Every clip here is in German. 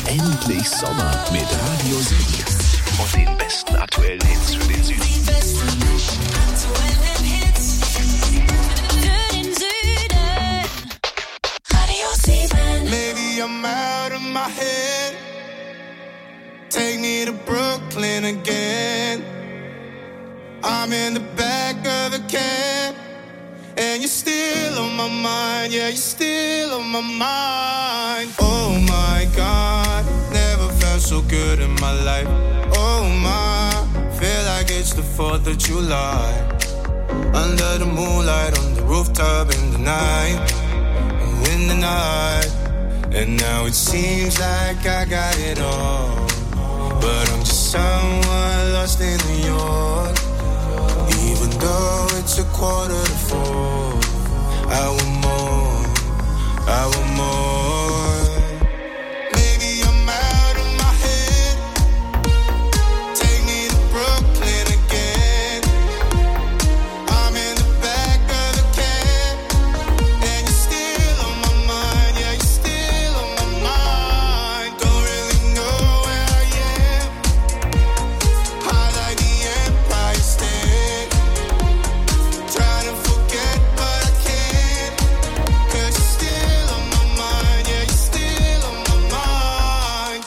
Endlich Sommer mit Radio 7 und den besten aktuellen Hits für den Süden. Die besten aktuellen Hits für den Süden. Radio 7. Maybe I'm out of my head. Take me to Brooklyn again. I'm in the back of the cab, and you're still on my mind. Yeah, you're still on my mind. Oh my God, never felt so good in my life. Oh my, feel like it's the 4th of July. Under the moonlight, on the rooftop in the night. In the night. And now it seems like I got it all, but I'm just someone lost in New York. Even though it's 3:45, I want more, I want more. Maybe I'm out of my head. Take me to Brooklyn again. I'm in the back of the cab, and you're still on my mind. Yeah, you're still on my mind. Don't really know where I am. High like the Empire State. Trying to forget, but I can't. 'Cause you're still on my mind. Yeah, you're still on my mind.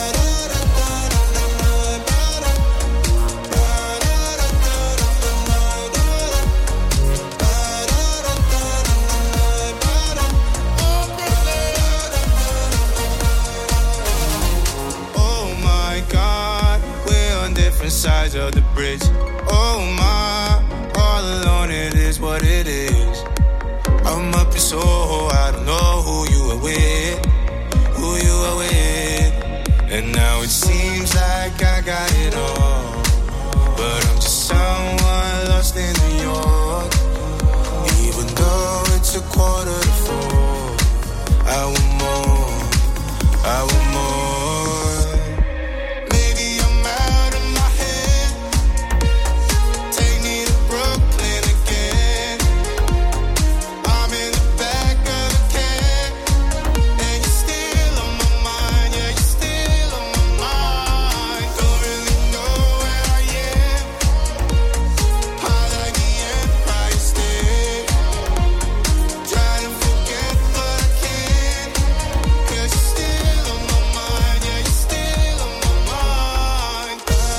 Oh my God, we're on different sides of the bridge. Oh my, all alone, it is what it is. I'm up in Soho, I don't know who you are with, who you are with. And now it seems like I got it all, but I'm just someone lost in New York. Even though it's 3:45, I want more, I want more. Maybe I'm out of my head. Take me to Brooklyn again. I'm in the back of the cab, and you're still on my mind. Yeah, you're still on my mind. Don't really know where I am. High like the Empire State. Trying to forget, but I can't. 'Cause you're still on my mind. Yeah, you're still on my mind.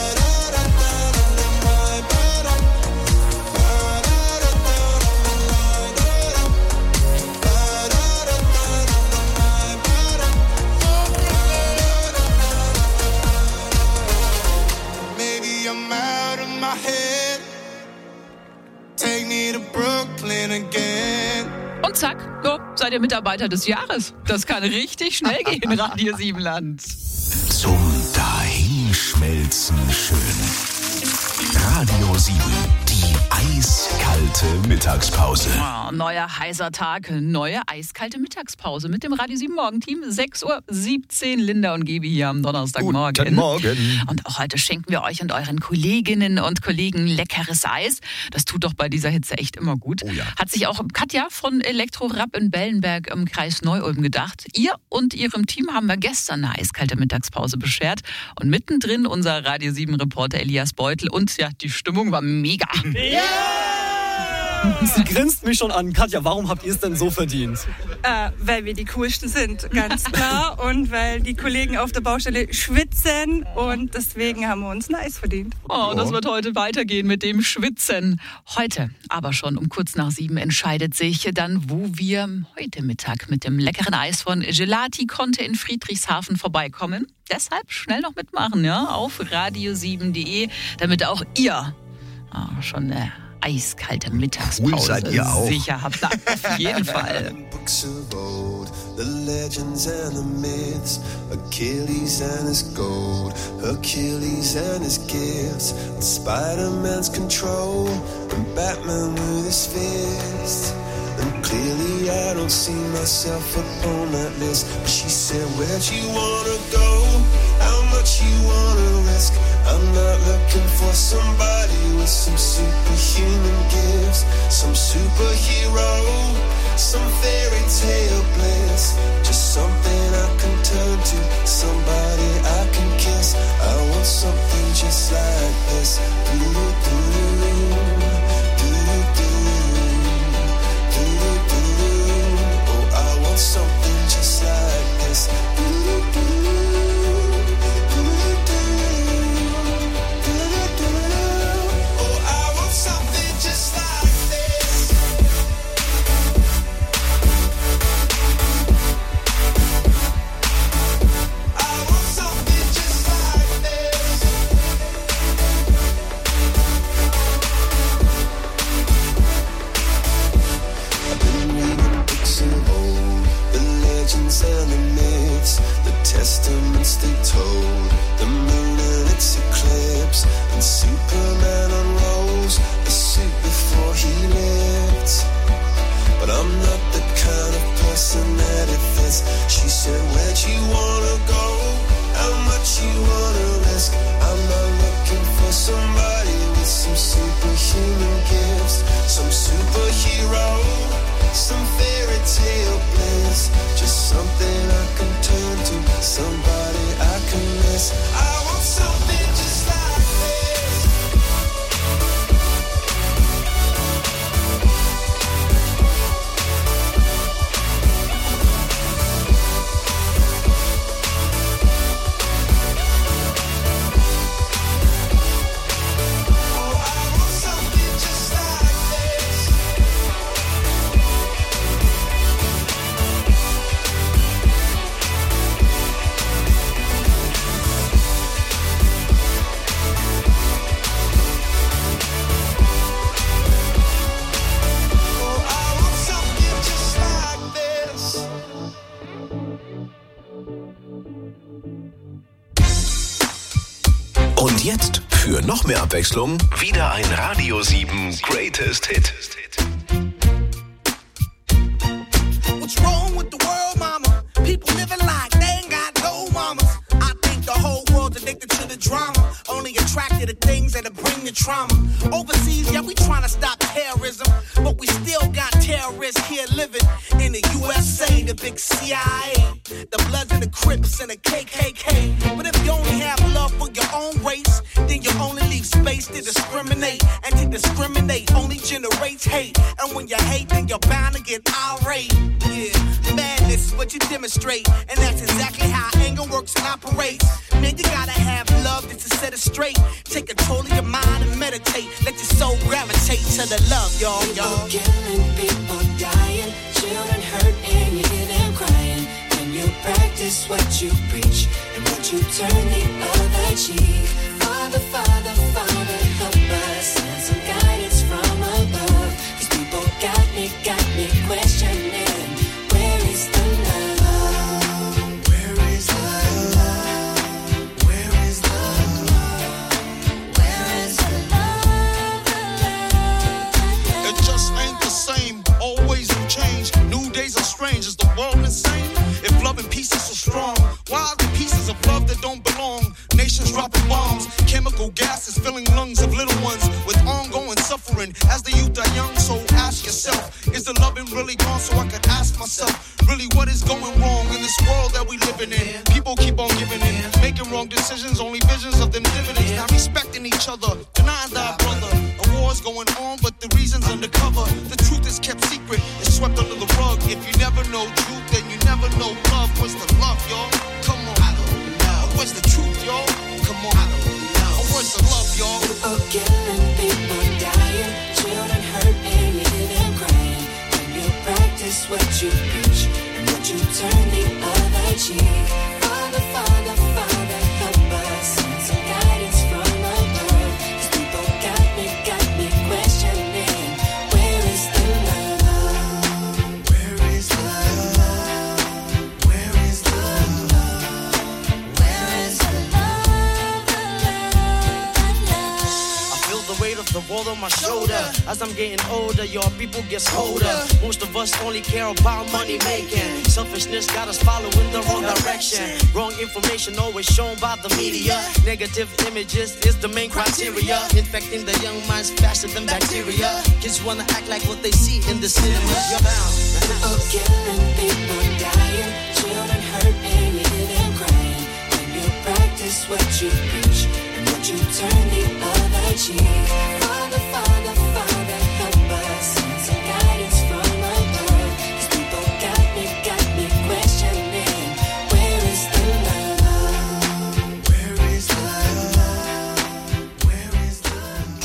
Maybe I'm out of my head. Take me to Brooklyn again. Und zack, so, seid ihr Mitarbeiter des Jahres. Das kann richtig schnell gehen, Radio 7 Land. Zum Dahinschmelzen schön. Radio 7, die eiskalte Mittagspause. Oh, neuer heißer Tag, neue eiskalte Mittagspause mit dem Radio 7 Morgenteam. 6:17 Uhr, Linda und Gebi hier am Donnerstagmorgen. Guten Morgen. Und auch heute schenken wir euch und euren Kolleginnen und Kollegen leckeres Eis. Das tut doch bei dieser Hitze echt immer gut. Oh ja. Hat sich auch Katja von Elektrorap in Bellenberg im Kreis Neu-Ulm gedacht. Ihr und ihrem Team haben wir gestern eine eiskalte Mittagspause beschert. Und mittendrin unser Radio 7-Reporter Elias Beutel. Und ja, die Stimmung war mega. Sie grinst mich schon an. Katja, warum habt ihr es denn so verdient? Weil wir die Coolsten sind, ganz klar. Und weil die Kollegen auf der Baustelle schwitzen. Und deswegen haben wir uns ein Eis verdient. Oh, das wird heute weitergehen mit dem Schwitzen. Heute, aber schon um kurz nach 7 entscheidet sich dann, wo wir heute Mittag mit dem leckeren Eis von Gelati Conte in Friedrichshafen vorbeikommen. Deshalb schnell noch mitmachen, ja, auf radio7.de, damit auch ihr schon eine eiskalte Mittagspause Cool seid ihr auch. sicher habt. Na, auf jeden Fall. Books of old, the legends and the myths, Achilles and his gold, Achilles and his gifts, and Spider-Man's control, and Batman with his fists. And clearly I don't see myself upon that list. But she said, where'd you wanna go? How much you wanna risk? I'm not looking for somebody with some superhuman gifts, some superhero, some fairy tale bliss. Just something I can turn to, somebody And Superman unrolls the suit before he lived. But I'm not the kind of person that it fits. She said, where'd you wanna go? How much you wanna risk? I'm not looking for somebody with some superhuman gifts, some superhero, some fairy tale bliss. Just something I can turn to, somebody I can miss. I want something just like this. Und jetzt, für noch mehr Abwechslung, wieder ein Radio 7 Greatest Hit. What's wrong with the world, mama? People living like they ain't got no mamas. I think the whole world's addicted to the drama, only attracted to things that'll bring the trauma. Overseas, yeah, we trying to stop terrorism, but we still got terrorists here living in the USA, the big CIA, the Bloods and the Crips and the KKK. But if you only have love for your own race, then you only leave space to discriminate. And to discriminate only generates hate. And when you hate, then you're bound to get irate. Yeah, madness is what you demonstrate. And that's exactly how anger works and operates. Man, you gotta have love just to set it straight. Take control of your mind and meditate. Let your soul gravitate to the love, y'all. People killing, people dying, children hurt and you hear them crying. When you practice what you preach and what you turn the other cheek. Father, Father, Father, help us. Send some guidance from above. These people got me questioning. Where is the love? Where is the love? Where is the love? Where is the love? The love? It just ain't the same. Always new change. New days are strange. Is the world insane? If love and peace is so strong, why are the pieces of love that don't belong? Nations dropping bombs, chemical gases filling lungs of little ones with ongoing suffering as the youth are young. So ask yourself, is the loving really gone? So I could ask myself, really what is going wrong in this world that we living in? People keep on giving in, making wrong decisions, only visions of them dividends. Not respecting each other, denying thy brother. A war's going on, but the reason's undercover. The truth is kept secret, it's swept under the rug. If you never know truth, then you never know love. Where's the love, y'all? Come on. I don't know. Where's the truth, y'all? Come on. I don't know. Where's the love, y'all? People killing, people dying, children hurt and you hear them crying. When you practice what you preach and what you turn the other cheek. Father, Father, Father, help us. Send some guidance from above. These people got me questioning. Where is the love? Where is the love? Where is the love? Where is the love? I feel the weight of the world on my shoulder. As I'm getting older, your people get colder. Most of us only care about money making. Selfishness got us following the wrong direction. Wrong information always shown by the media. Negative images is the main criteria. Infecting the young minds faster than bacteria. Kids wanna act like what they see in the cinema. You're bound. People killing, people dying, children hurt and you hear them crying. When you practice what you preach and what you turn the other cheek. Father, Father, Father, help us. Send some guidance from above. These people got me questioning. Where is the love? Where is the love? Where is the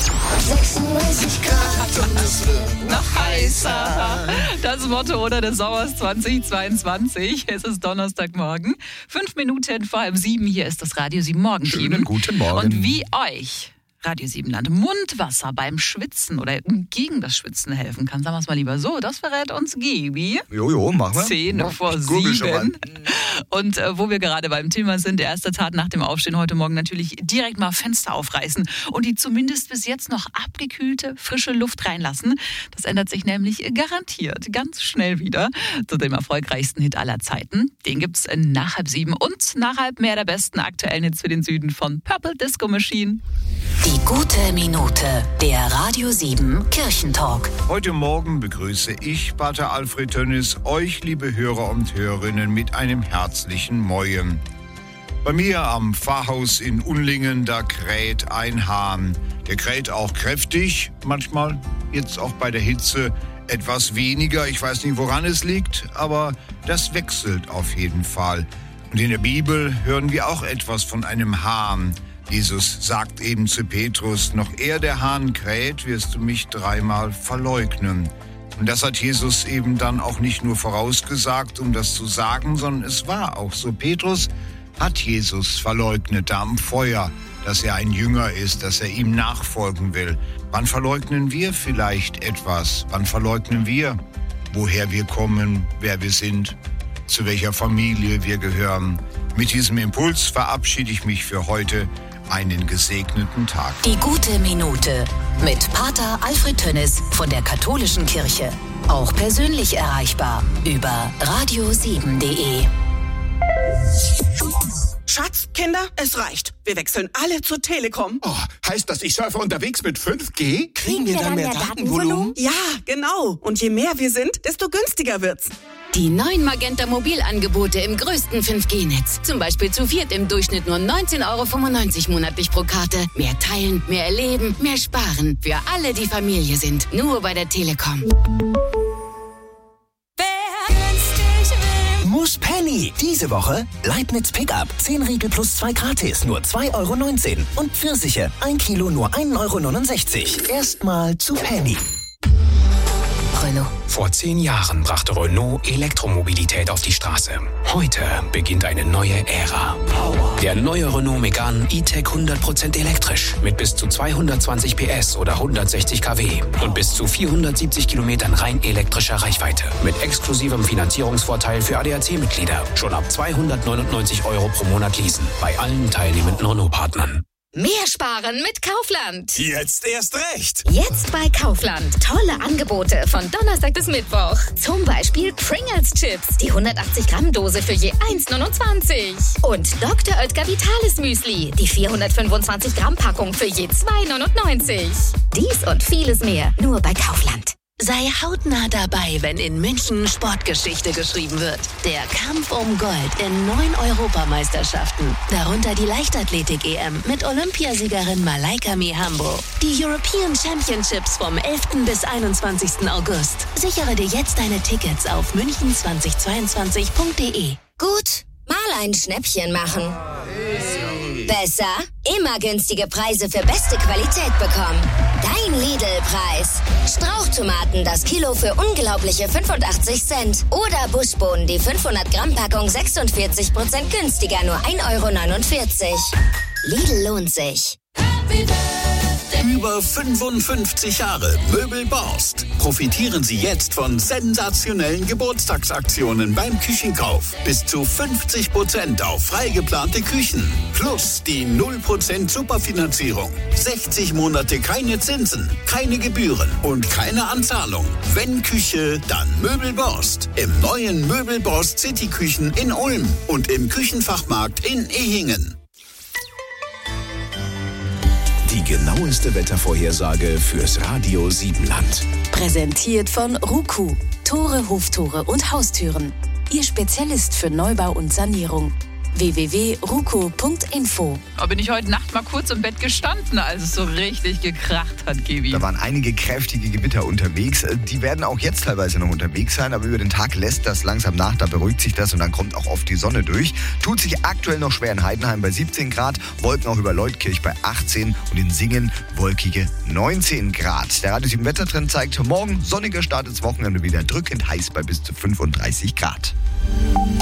love? Noch heißer. Das Motto oder des Sommers 2022. Es ist Donnerstagmorgen. 5 Minuten vor 6:30. Hier ist das Radio 7 Morgenteam. Schönen guten Morgen. Und wie euch Radio Siebenland. Mundwasser beim Schwitzen oder gegen das Schwitzen helfen kann. Sagen wir es mal lieber so. Das verrät uns Gibi. Jojo, machen wir. 6:10. Und wo wir gerade beim Thema sind, der erste Tat nach dem Aufstehen heute Morgen natürlich direkt mal Fenster aufreißen und die zumindest bis jetzt noch abgekühlte, frische Luft reinlassen. Das ändert sich nämlich garantiert ganz schnell wieder zu dem erfolgreichsten Hit aller Zeiten. Den gibt's nach 6:30 und nach 6:30 mehr der besten aktuellen Hits für den Süden von Purple Disco Machine. Die gute Minute, der Radio 7 Kirchentalk. Heute Morgen begrüße ich, Pater Alfred Tönnis, euch, liebe Hörer und Hörerinnen, mit einem herzlichen Moin. Bei mir am Pfarrhaus in Unlingen, da kräht ein Hahn. Der kräht auch kräftig, manchmal jetzt auch bei der Hitze etwas weniger. Ich weiß nicht, woran es liegt, aber das wechselt auf jeden Fall. Und in der Bibel hören wir auch etwas von einem Hahn. Jesus sagt eben zu Petrus, noch ehe der Hahn kräht, wirst du mich 3-mal verleugnen. Und das hat Jesus eben dann auch nicht nur vorausgesagt, um das zu sagen, sondern es war auch so. Petrus hat Jesus verleugnet da am Feuer, dass er ein Jünger ist, dass er ihm nachfolgen will. Wann verleugnen wir vielleicht etwas? Wann verleugnen wir, woher wir kommen, wer wir sind, zu welcher Familie wir gehören? Mit diesem Impuls verabschiede ich mich für heute. Einen gesegneten Tag. Die gute Minute mit Pater Alfred Tönnis von der Katholischen Kirche. Auch persönlich erreichbar über radio7.de. Schatz, Kinder, es reicht. Wir wechseln alle zur Telekom. Oh, heißt das, ich surfe unterwegs mit 5G? Kriegen wir dann mehr Datenvolumen? Ja, genau. Und je mehr wir sind, desto günstiger wird's. Die neuen Magenta Mobilangebote im größten 5G-Netz. Zum Beispiel zu viert im Durchschnitt nur 19,95 € monatlich pro Karte. Mehr teilen, mehr erleben, mehr sparen. Für alle, die Familie sind. Nur bei der Telekom. Muss Penny. Diese Woche Leibniz Pickup. 10 Riegel plus 2 gratis. Nur 2,19 €. Und Pfirsiche. 1 Kilo nur 1,69 €. Erstmal zu Penny. Renault. Vor 10 Jahren brachte Renault Elektromobilität auf die Straße. Heute beginnt eine neue Ära. Der neue Renault Megane E-Tech 100% elektrisch mit bis zu 220 PS oder 160 kW und bis zu 470 Kilometern rein elektrischer Reichweite. Mit exklusivem Finanzierungsvorteil für ADAC-Mitglieder. Schon ab 299 € pro Monat leasen. Bei allen teilnehmenden Renault-Partnern. Mehr sparen mit Kaufland. Jetzt erst recht. Jetzt bei Kaufland. Tolle Angebote von Donnerstag bis Mittwoch. Zum Beispiel Pringles Chips. Die 180-Gramm-Dose für je 1,29 €. Und Dr. Oetker Vitalis Müsli. Die 425-Gramm-Packung für je 2,99 €. Dies und vieles mehr nur bei Kaufland. Sei hautnah dabei, wenn in München Sportgeschichte geschrieben wird. Der Kampf um Gold in 9 Europameisterschaften. Darunter die Leichtathletik-EM mit Olympiasiegerin Malaika Mihambo. Die European Championships vom 11. bis 21. August. Sichere dir jetzt deine Tickets auf münchen2022.de. Gut, mal ein Schnäppchen machen. Besser? Immer günstige Preise für beste Qualität bekommen. Dein Lidl-Preis. Strauchtomaten das Kilo für unglaubliche 85 Cent. Oder Buschbohnen die 500-Gramm-Packung 46% günstiger, nur 1,49 €. Lidl lohnt sich. Über 55 Jahre Möbel Borst. Profitieren Sie jetzt von sensationellen Geburtstagsaktionen beim Küchenkauf. Bis zu 50% auf frei geplante Küchen. Plus die 0% Superfinanzierung. 60 Monate keine Zinsen, keine Gebühren und keine Anzahlung. Wenn Küche, dann Möbel Borst. Im neuen Möbel Borst City Küchen in Ulm und im Küchenfachmarkt in Ehingen. Die genaueste Wettervorhersage fürs Radio Siebenland. Präsentiert von Ruku. Tore, Hoftore und Haustüren. Ihr Spezialist für Neubau und Sanierung. www.ruku.info. Da bin ich heute Nacht mal kurz im Bett gestanden, als es so richtig gekracht hat, Gibi. Da waren einige kräftige Gewitter unterwegs. Die werden auch jetzt teilweise noch unterwegs sein, aber über den Tag lässt das langsam nach. Da beruhigt sich das und dann kommt auch oft die Sonne durch. Tut sich aktuell noch schwer in Heidenheim bei 17 Grad, Wolken auch über Leutkirch bei 18 und in Singen wolkige 19 Grad. Der Radio 7 Wettertrend zeigt morgen sonniger Start ins Wochenende wieder drückend heiß bei bis zu 35 Grad.